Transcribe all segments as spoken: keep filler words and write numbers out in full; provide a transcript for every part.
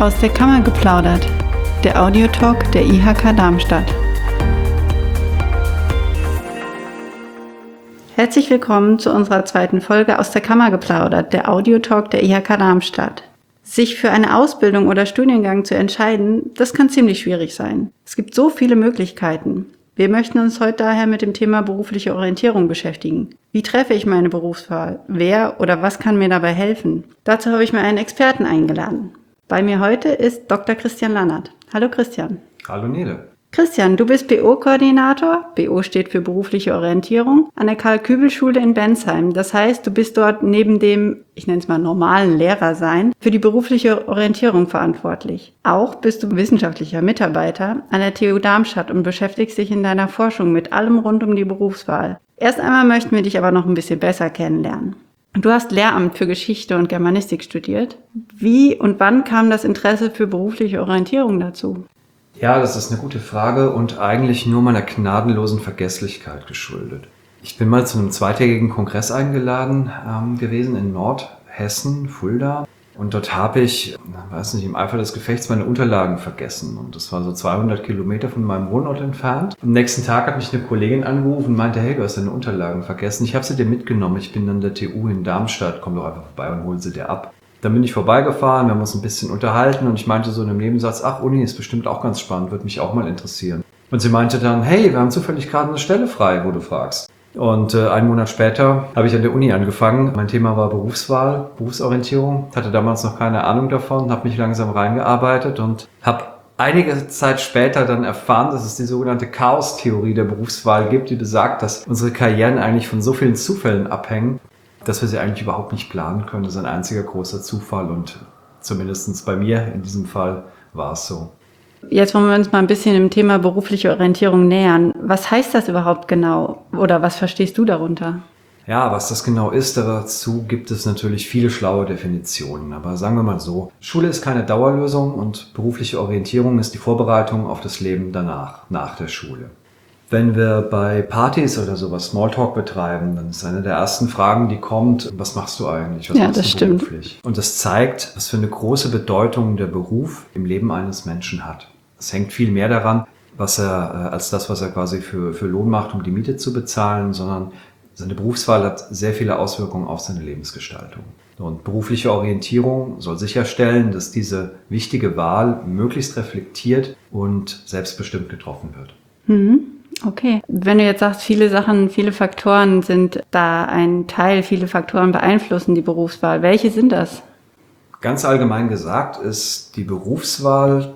Aus der Kammer geplaudert, der Audiotalk der I H K Darmstadt. Herzlich willkommen zu unserer zweiten Folge Aus der Kammer geplaudert, der Audiotalk der I H K Darmstadt. Sich für eine Ausbildung oder Studiengang zu entscheiden, das kann ziemlich schwierig sein. Es gibt so viele Möglichkeiten. Wir möchten uns heute daher mit dem Thema berufliche Orientierung beschäftigen. Wie treffe ich meine Berufswahl? Wer oder was kann mir dabei helfen? Dazu habe ich mir einen Experten eingeladen. Bei mir heute ist Doktor Christian Lannert. Hallo Christian. Hallo Nele. Christian, du bist B O-Koordinator, B O steht für berufliche Orientierung, an der Karl-Kübel-Schule in Bensheim. Das heißt, du bist dort neben dem, ich nenne es mal normalen Lehrersein, für die berufliche Orientierung verantwortlich. Auch bist du wissenschaftlicher Mitarbeiter an der T U Darmstadt und beschäftigst dich in deiner Forschung mit allem rund um die Berufswahl. Erst einmal möchten wir dich aber noch ein bisschen besser kennenlernen. Du hast Lehramt für Geschichte und Germanistik studiert. Wie und wann kam das Interesse für berufliche Orientierung dazu? Ja, das ist eine gute Frage und eigentlich nur meiner gnadenlosen Vergesslichkeit geschuldet. Ich bin mal zu einem zweitägigen Kongress eingeladen ähm, gewesen in Nordhessen, Fulda. Und dort habe ich, weiß nicht, im Eifer des Gefechts meine Unterlagen vergessen. Und das war so zweihundert Kilometer von meinem Wohnort entfernt. Am nächsten Tag hat mich eine Kollegin angerufen und meinte, hey, du hast deine Unterlagen vergessen. Ich habe sie dir mitgenommen. Ich bin an der T U in Darmstadt. Komm doch einfach vorbei und hol sie dir ab. Dann bin ich vorbeigefahren, wir haben uns ein bisschen unterhalten und ich meinte so in einem Nebensatz, ach Uni ist bestimmt auch ganz spannend, würde mich auch mal interessieren. Und sie meinte dann, hey, wir haben zufällig gerade eine Stelle frei, wo du fragst. Und äh, einen Monat später habe ich an der Uni angefangen. Mein Thema war Berufswahl, Berufsorientierung. Hatte damals noch keine Ahnung davon, habe mich langsam reingearbeitet und habe einige Zeit später dann erfahren, dass es die sogenannte Chaos-Theorie der Berufswahl gibt, die besagt, dass unsere Karrieren eigentlich von so vielen Zufällen abhängen, dass wir sie eigentlich überhaupt nicht planen können. Das ist ein einziger großer Zufall und zumindest bei mir in diesem Fall war es so. Jetzt wollen wir uns mal ein bisschen dem Thema berufliche Orientierung nähern. Was heißt das überhaupt genau oder was verstehst du darunter? Ja, was das genau ist, dazu gibt es natürlich viele schlaue Definitionen. Aber sagen wir mal so, Schule ist keine Dauerlösung und berufliche Orientierung ist die Vorbereitung auf das Leben danach, nach der Schule. Wenn wir bei Partys oder sowas Smalltalk betreiben, dann ist eine der ersten Fragen, die kommt, was machst du eigentlich? Was ja, machst das du stimmt. beruflich? Und das zeigt, was für eine große Bedeutung der Beruf im Leben eines Menschen hat. Es hängt viel mehr daran, was er, als das, was er quasi für, für Lohn macht, um die Miete zu bezahlen, sondern seine Berufswahl hat sehr viele Auswirkungen auf seine Lebensgestaltung. Und berufliche Orientierung soll sicherstellen, dass diese wichtige Wahl möglichst reflektiert und selbstbestimmt getroffen wird. Mhm. Okay. Wenn du jetzt sagst, viele Sachen, viele Faktoren sind da ein Teil, viele Faktoren beeinflussen die Berufswahl. Welche sind das? Ganz allgemein gesagt ist die Berufswahl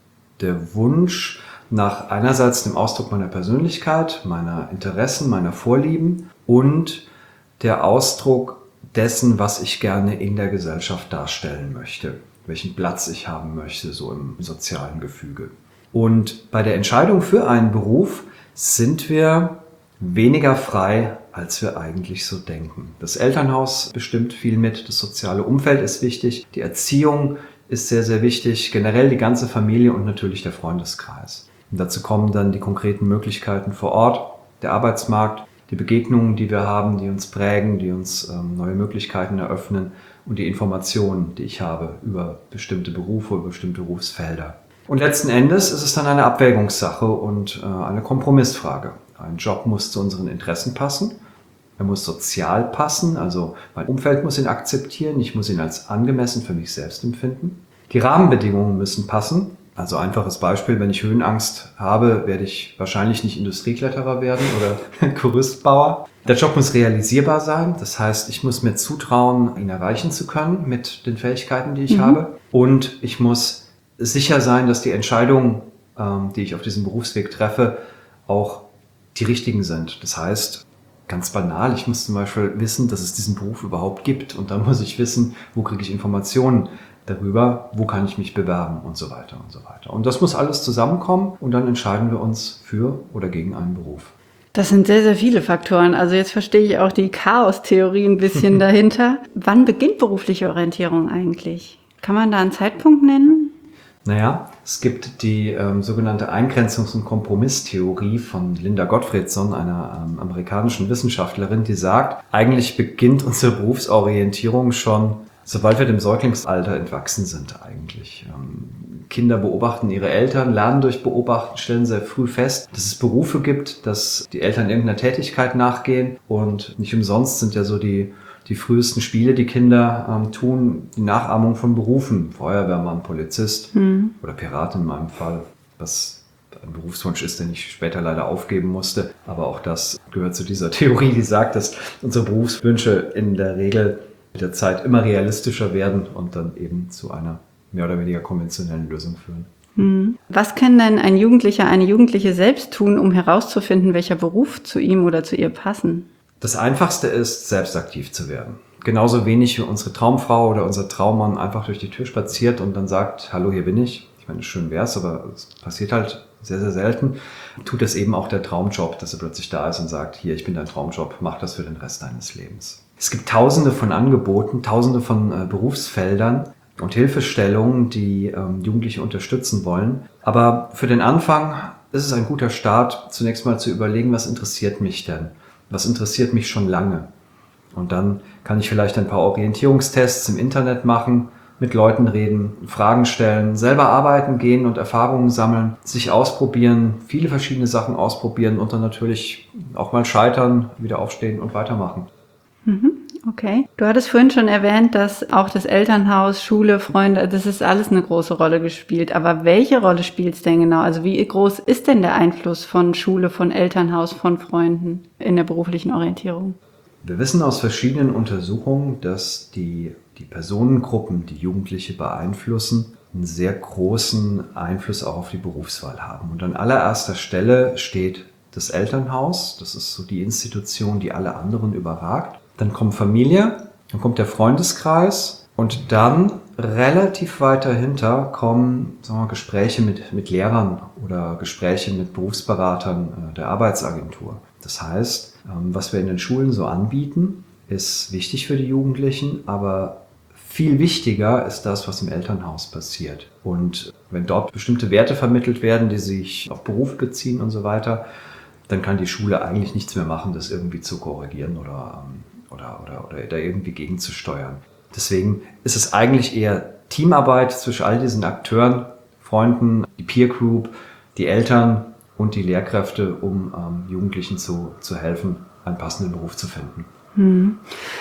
der Wunsch nach einerseits dem Ausdruck meiner Persönlichkeit, meiner Interessen, meiner Vorlieben und der Ausdruck dessen, was ich gerne in der Gesellschaft darstellen möchte, welchen Platz ich haben möchte, so im sozialen Gefüge. Und bei der Entscheidung für einen Beruf sind wir weniger frei, als wir eigentlich so denken. Das Elternhaus bestimmt viel mit, das soziale Umfeld ist wichtig, die Erziehung ist sehr, sehr wichtig, generell die ganze Familie und natürlich der Freundeskreis. Und dazu kommen dann die konkreten Möglichkeiten vor Ort, der Arbeitsmarkt, die Begegnungen, die wir haben, die uns prägen, die uns ähm, neue Möglichkeiten eröffnen und die Informationen, die ich habe über bestimmte Berufe, über bestimmte Berufsfelder. Und letzten Endes ist es dann eine Abwägungssache und äh, eine Kompromissfrage. Ein Job muss zu unseren Interessen passen, er muss sozial passen, also mein Umfeld muss ihn akzeptieren, ich muss ihn als angemessen für mich selbst empfinden. Die Rahmenbedingungen müssen passen, also einfaches Beispiel, wenn ich Höhenangst habe, werde ich wahrscheinlich nicht Industriekletterer werden oder Gerüstbauer. Der Job muss realisierbar sein, das heißt, ich muss mir zutrauen, ihn erreichen zu können mit den Fähigkeiten, die ich mhm. habe, und ich muss sicher sein, dass die Entscheidungen, ähm, die ich auf diesem Berufsweg treffe, auch die richtigen sind. Das heißt, ganz banal, ich muss zum Beispiel wissen, dass es diesen Beruf überhaupt gibt und dann muss ich wissen, wo kriege ich Informationen darüber, wo kann ich mich bewerben und so weiter und so weiter. Und das muss alles zusammenkommen und dann entscheiden wir uns für oder gegen einen Beruf. Das sind sehr, sehr viele Faktoren. Also jetzt verstehe ich auch die Chaos-Theorie ein bisschen dahinter. Wann beginnt berufliche Orientierung eigentlich? Kann man da einen Zeitpunkt nennen? Naja, es gibt die ähm, sogenannte Eingrenzungs- und Kompromisstheorie von Linda Gottfredson, einer ähm, amerikanischen Wissenschaftlerin, die sagt, eigentlich beginnt unsere Berufsorientierung schon Sobald wir dem Säuglingsalter entwachsen sind eigentlich. Kinder beobachten ihre Eltern, lernen durch Beobachten, stellen sehr früh fest, dass es Berufe gibt, dass die Eltern irgendeiner Tätigkeit nachgehen. Und nicht umsonst sind ja so die, die frühesten Spiele, die Kinder ähm, tun, die Nachahmung von Berufen. Feuerwehrmann, Polizist mhm. oder Pirat in meinem Fall, was ein Berufswunsch ist, den ich später leider aufgeben musste. Aber auch das gehört zu dieser Theorie, die sagt, dass unsere Berufswünsche in der Regel mit der Zeit immer realistischer werden und dann eben zu einer mehr oder weniger konventionellen Lösung führen. Was kann denn ein Jugendlicher, eine Jugendliche selbst tun, um herauszufinden, welcher Beruf zu ihm oder zu ihr passen? Das Einfachste ist, selbst aktiv zu werden. Genauso wenig wie unsere Traumfrau oder unser Traummann einfach durch die Tür spaziert und dann sagt, hallo, hier bin ich. Ich meine, schön wär's, aber es passiert halt sehr, sehr selten. Tut es eben auch der Traumjob, dass er plötzlich da ist und sagt, hier, ich bin dein Traumjob, mach das für den Rest deines Lebens. Es gibt tausende von Angeboten, tausende von äh, Berufsfeldern und Hilfestellungen, die ähm, Jugendliche unterstützen wollen. Aber für den Anfang ist es ein guter Start, zunächst mal zu überlegen, was interessiert mich denn? Was interessiert mich schon lange? Und dann kann ich vielleicht ein paar Orientierungstests im Internet machen, mit Leuten reden, Fragen stellen, selber arbeiten gehen und Erfahrungen sammeln, sich ausprobieren, viele verschiedene Sachen ausprobieren und dann natürlich auch mal scheitern, wieder aufstehen und weitermachen. Mhm. Okay. Du hattest vorhin schon erwähnt, dass auch das Elternhaus, Schule, Freunde, das ist alles eine große Rolle gespielt. Aber welche Rolle spielt es denn genau? Also wie groß ist denn der Einfluss von Schule, von Elternhaus, von Freunden in der beruflichen Orientierung? Wir wissen aus verschiedenen Untersuchungen, dass die, die Personengruppen, die Jugendliche beeinflussen, einen sehr großen Einfluss auch auf die Berufswahl haben. Und an allererster Stelle steht das Elternhaus. Das ist so die Institution, die alle anderen überragt. Dann kommt Familie, dann kommt der Freundeskreis und dann relativ weit dahinter kommen, sagen wir mal, Gespräche mit, mit Lehrern oder Gespräche mit Berufsberatern der Arbeitsagentur. Das heißt, was wir in den Schulen so anbieten, ist wichtig für die Jugendlichen, aber viel wichtiger ist das, was im Elternhaus passiert. Und wenn dort bestimmte Werte vermittelt werden, die sich auf Beruf beziehen und so weiter, dann kann die Schule eigentlich nichts mehr machen, das irgendwie zu korrigieren oder Oder, oder, oder da irgendwie gegenzusteuern. Deswegen ist es eigentlich eher Teamarbeit zwischen all diesen Akteuren, Freunden, die Peer Group, die Eltern und die Lehrkräfte, um ähm, Jugendlichen zu, zu helfen, einen passenden Beruf zu finden. Hm.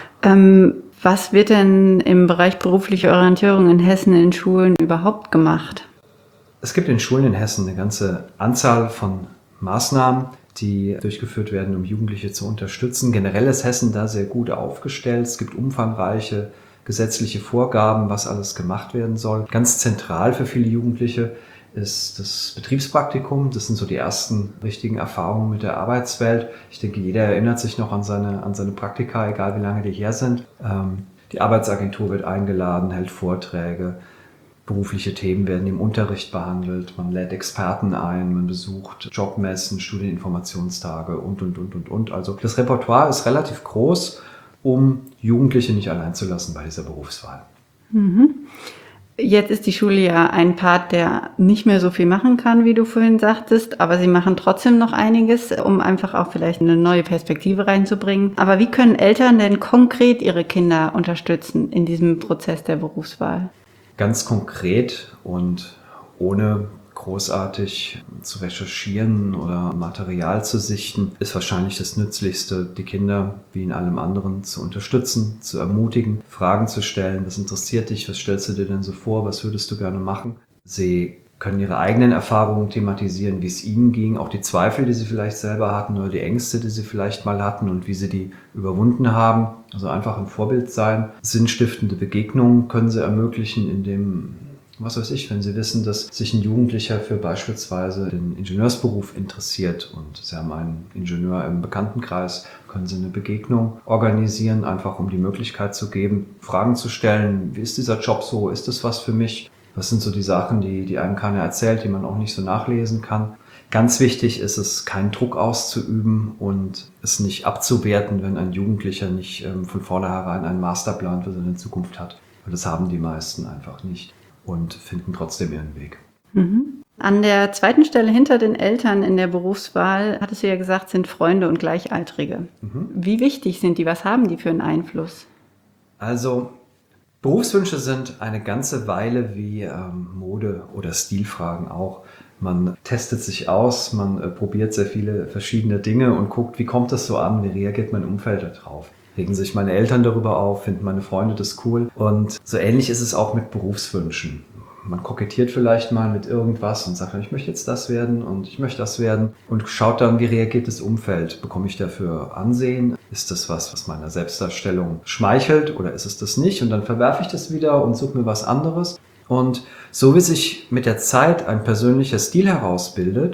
Ähm, was wird denn im Bereich berufliche Orientierung in Hessen in Schulen überhaupt gemacht? Es gibt in Schulen in Hessen eine ganze Anzahl von Maßnahmen, die durchgeführt werden, um Jugendliche zu unterstützen. Generell ist Hessen da sehr gut aufgestellt. Es gibt umfangreiche gesetzliche Vorgaben, was alles gemacht werden soll. Ganz zentral für viele Jugendliche ist das Betriebspraktikum. Das sind so die ersten richtigen Erfahrungen mit der Arbeitswelt. Ich denke, jeder erinnert sich noch an seine, an seine Praktika, egal wie lange die her sind. Ähm, die Arbeitsagentur wird eingeladen, hält Vorträge. Berufliche Themen werden im Unterricht behandelt, man lädt Experten ein, man besucht Jobmessen, Studieninformationstage und, und, und, und, und. Also das Repertoire ist relativ groß, um Jugendliche nicht allein zu lassen bei dieser Berufswahl. Mhm. Jetzt ist die Schule ja ein Part, der nicht mehr so viel machen kann, wie du vorhin sagtest, aber sie machen trotzdem noch einiges, um einfach auch vielleicht eine neue Perspektive reinzubringen. Aber wie können Eltern denn konkret ihre Kinder unterstützen in diesem Prozess der Berufswahl? Ganz konkret und ohne großartig zu recherchieren oder Material zu sichten, ist wahrscheinlich das Nützlichste, die Kinder wie in allem anderen zu unterstützen, zu ermutigen, Fragen zu stellen. Was interessiert dich? Was stellst du dir denn so vor? Was würdest du gerne machen? Sie können ihre eigenen Erfahrungen thematisieren, wie es ihnen ging, auch die Zweifel, die sie vielleicht selber hatten oder die Ängste, die sie vielleicht mal hatten und wie sie die überwunden haben. Also einfach ein Vorbild sein. Sinnstiftende Begegnungen können sie ermöglichen, indem, was weiß ich, wenn sie wissen, dass sich ein Jugendlicher für beispielsweise den Ingenieursberuf interessiert und sie haben einen Ingenieur im Bekanntenkreis, können sie eine Begegnung organisieren, einfach um die Möglichkeit zu geben, Fragen zu stellen. Wie ist dieser Job so? Ist das was für mich? Was sind so die Sachen, die, die einem keiner erzählt, die man auch nicht so nachlesen kann? Ganz wichtig ist es, keinen Druck auszuüben und es nicht abzuwerten, wenn ein Jugendlicher nicht ähm, von vornherein einen Masterplan für seine Zukunft hat. Weil das haben die meisten einfach nicht und finden trotzdem ihren Weg. Mhm. An der zweiten Stelle hinter den Eltern in der Berufswahl, hattest du ja gesagt, sind Freunde und Gleichaltrige. Mhm. Wie wichtig sind die? Was haben die für einen Einfluss? Also Berufswünsche sind eine ganze Weile wie ähm, Mode- oder Stilfragen auch. Man testet sich aus, man äh, probiert sehr viele verschiedene Dinge und guckt, wie kommt das so an, wie reagiert mein Umfeld darauf. Regen sich meine Eltern darüber auf, finden meine Freunde das cool. Und so ähnlich ist es auch mit Berufswünschen. Man kokettiert vielleicht mal mit irgendwas und sagt, ich möchte jetzt das werden und ich möchte das werden und schaut dann, wie reagiert das Umfeld. Bekomme ich dafür Ansehen? Ist das was, was meiner Selbstdarstellung schmeichelt oder ist es das nicht? Und dann verwerfe ich das wieder und suche mir was anderes. Und so wie sich mit der Zeit ein persönlicher Stil herausbildet,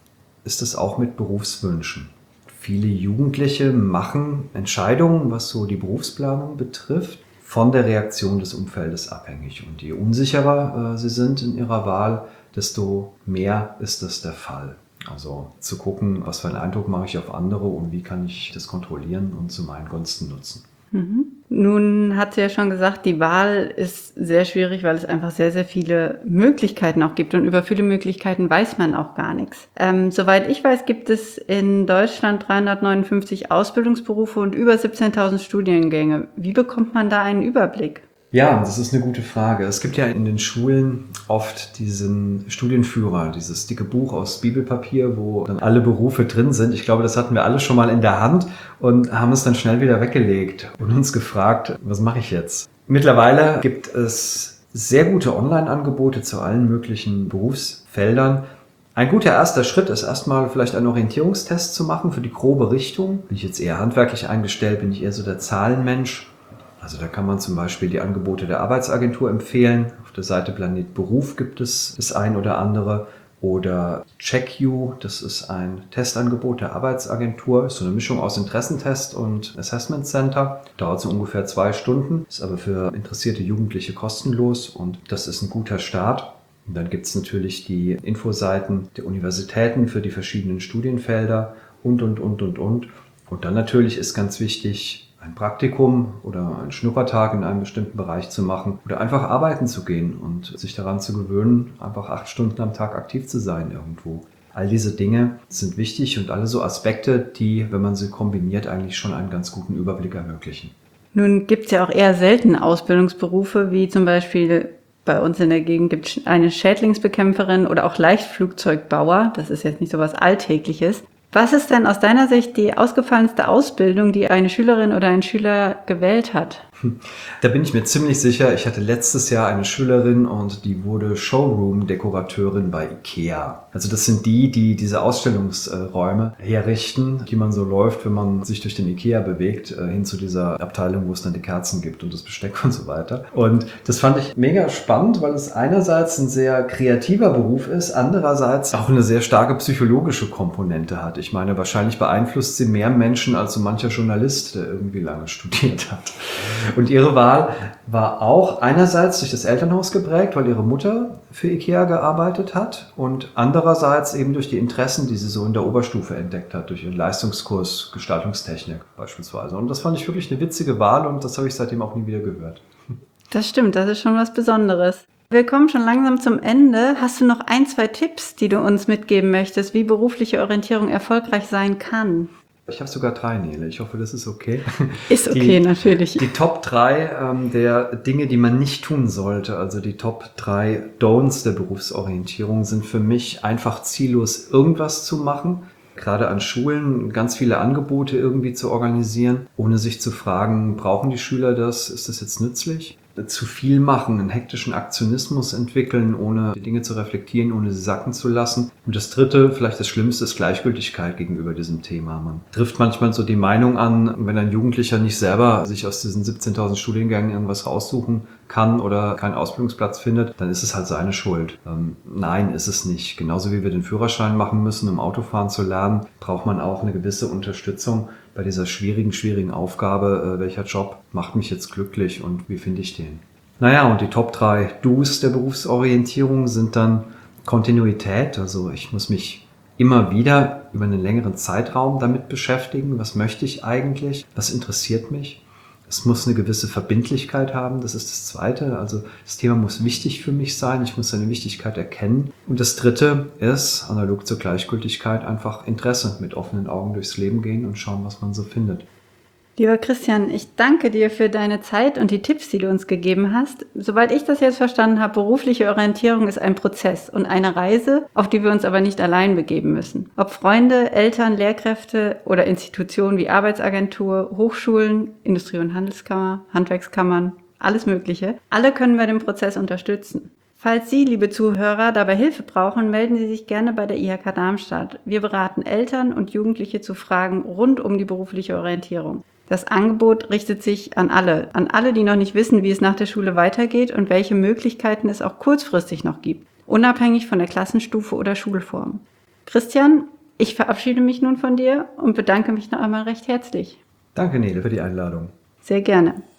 ist es auch mit Berufswünschen. Viele Jugendliche machen Entscheidungen, was so die Berufsplanung betrifft, von der Reaktion des Umfeldes abhängig. Und je unsicherer äh, sie sind in ihrer Wahl, desto mehr ist das der Fall. Also zu gucken, was für einen Eindruck mache ich auf andere und wie kann ich das kontrollieren und zu meinen Gunsten nutzen. Mhm. Nun hat sie ja schon gesagt, die Wahl ist sehr schwierig, weil es einfach sehr, sehr viele Möglichkeiten auch gibt. Und über viele Möglichkeiten weiß man auch gar nichts. Ähm, soweit ich weiß, gibt es in Deutschland dreihundertneunundfünfzig Ausbildungsberufe und über siebzehntausend Studiengänge. Wie bekommt man da einen Überblick? Ja, das ist eine gute Frage. Es gibt ja in den Schulen oft diesen Studienführer, dieses dicke Buch aus Bibelpapier, wo dann alle Berufe drin sind. Ich glaube, das hatten wir alle schon mal in der Hand und haben es dann schnell wieder weggelegt und uns gefragt, was mache ich jetzt? Mittlerweile gibt es sehr gute Online-Angebote zu allen möglichen Berufsfeldern. Ein guter erster Schritt ist erstmal vielleicht einen Orientierungstest zu machen für die grobe Richtung. Bin ich jetzt eher handwerklich eingestellt, bin ich eher so der Zahlenmensch? Also da kann man zum Beispiel die Angebote der Arbeitsagentur empfehlen. Auf der Seite Planet Beruf gibt es das ein oder andere. Oder CheckU, das ist ein Testangebot der Arbeitsagentur. Ist so eine Mischung aus Interessentest und Assessment Center. Dauert so ungefähr zwei Stunden. Ist aber für interessierte Jugendliche kostenlos und das ist ein guter Start. Und dann gibt es natürlich die Infoseiten der Universitäten für die verschiedenen Studienfelder und, und, und, und, und. Und dann natürlich ist ganz wichtig, ein Praktikum oder einen Schnuppertag in einem bestimmten Bereich zu machen oder einfach arbeiten zu gehen und sich daran zu gewöhnen, einfach acht Stunden am Tag aktiv zu sein irgendwo. All diese Dinge sind wichtig und alle so Aspekte, die, wenn man sie kombiniert, eigentlich schon einen ganz guten Überblick ermöglichen. Nun gibt es ja auch eher selten Ausbildungsberufe, wie zum Beispiel bei uns in der Gegend gibt es eine Schädlingsbekämpferin oder auch Leichtflugzeugbauer. Das ist jetzt nicht so was Alltägliches. Was ist denn aus deiner Sicht die ausgefallenste Ausbildung, die eine Schülerin oder ein Schüler gewählt hat? Da bin ich mir ziemlich sicher. Ich hatte letztes Jahr eine Schülerin und die wurde Showroom-Dekorateurin bei IKEA. Also das sind die, die diese Ausstellungsräume herrichten, die man so läuft, wenn man sich durch den IKEA bewegt, hin zu dieser Abteilung, wo es dann die Kerzen gibt und das Besteck und so weiter. Und das fand ich mega spannend, weil es einerseits ein sehr kreativer Beruf ist, andererseits auch eine sehr starke psychologische Komponente hat. Ich meine, wahrscheinlich beeinflusst sie mehr Menschen als so mancher Journalist, der irgendwie lange studiert hat. Und ihre Wahl war auch einerseits durch das Elternhaus geprägt, weil ihre Mutter für IKEA gearbeitet hat und andererseits eben durch die Interessen, die sie so in der Oberstufe entdeckt hat, durch ihren Leistungskurs Gestaltungstechnik beispielsweise. Und das fand ich wirklich eine witzige Wahl und das habe ich seitdem auch nie wieder gehört. Das stimmt, das ist schon was Besonderes. Wir kommen schon langsam zum Ende. Hast du noch ein, zwei Tipps, die du uns mitgeben möchtest, wie berufliche Orientierung erfolgreich sein kann? Ich habe sogar drei, Nele. Ich hoffe, das ist okay. Ist okay, die, natürlich. Die Top drei ähm, der Dinge, die man nicht tun sollte, also die Top drei Don'ts der Berufsorientierung, sind für mich einfach ziellos irgendwas zu machen. Gerade an Schulen ganz viele Angebote irgendwie zu organisieren, ohne sich zu fragen, brauchen die Schüler das? Ist das jetzt nützlich? Zu viel machen, einen hektischen Aktionismus entwickeln, ohne die Dinge zu reflektieren, ohne sie sacken zu lassen. Und das dritte, vielleicht das Schlimmste, ist Gleichgültigkeit gegenüber diesem Thema. Man trifft manchmal so die Meinung an, wenn ein Jugendlicher nicht selber sich aus diesen siebzehntausend Studiengängen irgendwas raussuchen kann oder keinen Ausbildungsplatz findet, dann ist es halt seine Schuld. Ähm, nein, ist es nicht. Genauso wie wir den Führerschein machen müssen, um Autofahren zu lernen, braucht man auch eine gewisse Unterstützung bei dieser schwierigen, schwierigen Aufgabe, äh, welcher Job macht mich jetzt glücklich und wie finde ich den? Naja, und die Top drei Do's der Berufsorientierung sind dann Kontinuität, also ich muss mich immer wieder über einen längeren Zeitraum damit beschäftigen, was möchte ich eigentlich, was interessiert mich. Es muss eine gewisse Verbindlichkeit haben, das ist das Zweite. Also das Thema muss wichtig für mich sein, ich muss seine Wichtigkeit erkennen. Und das Dritte ist, analog zur Gleichgültigkeit, einfach Interesse, mit offenen Augen durchs Leben gehen und schauen, was man so findet. Lieber Christian, ich danke dir für deine Zeit und die Tipps, die du uns gegeben hast. Soweit ich das jetzt verstanden habe, berufliche Orientierung ist ein Prozess und eine Reise, auf die wir uns aber nicht allein begeben müssen. Ob Freunde, Eltern, Lehrkräfte oder Institutionen wie Arbeitsagentur, Hochschulen, Industrie- und Handelskammer, Handwerkskammern, alles Mögliche, alle können bei dem Prozess unterstützen. Falls Sie, liebe Zuhörer, dabei Hilfe brauchen, melden Sie sich gerne bei der I H K Darmstadt. Wir beraten Eltern und Jugendliche zu Fragen rund um die berufliche Orientierung. Das Angebot richtet sich an alle, an alle, die noch nicht wissen, wie es nach der Schule weitergeht und welche Möglichkeiten es auch kurzfristig noch gibt, unabhängig von der Klassenstufe oder Schulform. Christian, ich verabschiede mich nun von dir und bedanke mich noch einmal recht herzlich. Danke, Nele, für die Einladung. Sehr gerne.